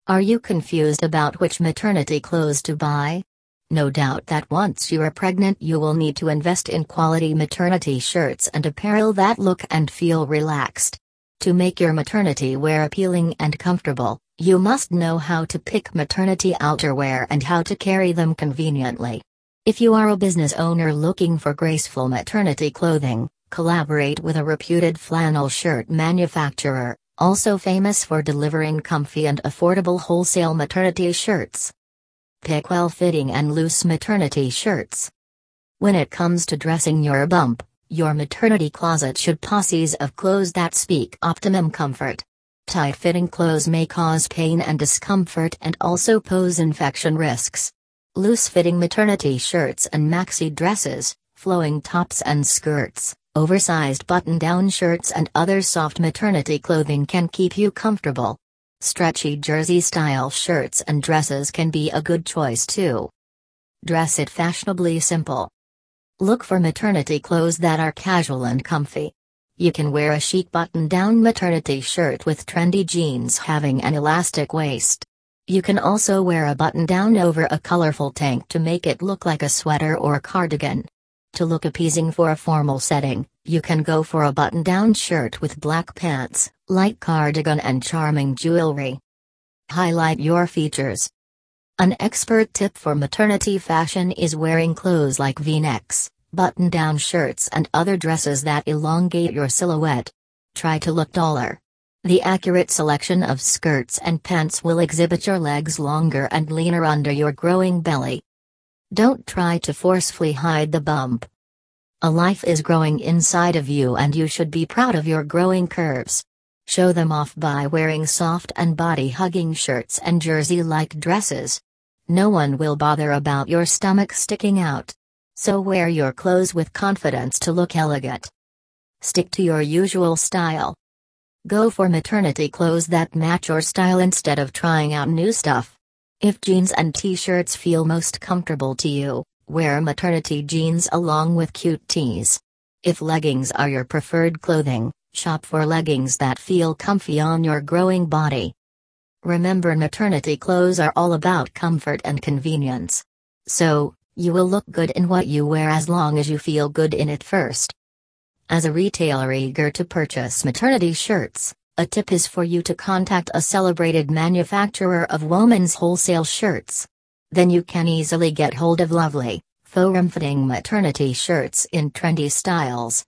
Are you confused about which maternity clothes to buy? No doubt that once you are pregnant you will need to invest in quality maternity shirts and apparel that look and feel relaxed. To make your maternity wear appealing and comfortable, you must know how to pick maternity outerwear and how to carry them conveniently. If you are a business owner looking for graceful maternity clothing, collaborate with a reputed flannel shirt manufacturer, also famous for delivering comfy and affordable wholesale maternity shirts. Pick well-fitting and loose maternity shirts. When it comes to dressing your bump, your maternity closet should possess of clothes that speak optimum comfort. Tight-fitting clothes may cause pain and discomfort and also pose infection risks. Loose-fitting maternity shirts and maxi dresses, flowing tops and skirts, oversized button-down shirts and other soft maternity clothing can keep you comfortable. Stretchy jersey-style shirts and dresses can be a good choice too. Dress it fashionably simple. Look for maternity clothes that are casual and comfy. You can wear a chic button-down maternity shirt with trendy jeans having an elastic waist. You can also wear a button-down over a colorful tank to make it look like a sweater or cardigan. To look appeasing for a formal setting, you can go for a button-down shirt with black pants, light cardigan and charming jewelry. Highlight your features. An expert tip for maternity fashion is wearing clothes like V-necks, button-down shirts and other dresses that elongate your silhouette. Try to look taller. The accurate selection of skirts and pants will exhibit your legs longer and leaner under your growing belly. Don't try to forcefully hide the bump. A life is growing inside of you and you should be proud of your growing curves. Show them off by wearing soft and body-hugging shirts and jersey-like dresses. No one will bother about your stomach sticking out. So wear your clothes with confidence to look elegant. Stick to your usual style. Go for maternity clothes that match your style instead of trying out new stuff. If jeans and t-shirts feel most comfortable to you, wear maternity jeans along with cute tees. If leggings are your preferred clothing, shop for leggings that feel comfy on your growing body. Remember, maternity clothes are all about comfort and convenience. So, you will look good in what you wear as long as you feel good in it first. As a retailer eager to purchase maternity shirts, a tip is for you to contact a celebrated manufacturer of women's wholesale shirts. Then you can easily get hold of lovely, form-fitting maternity shirts in trendy styles.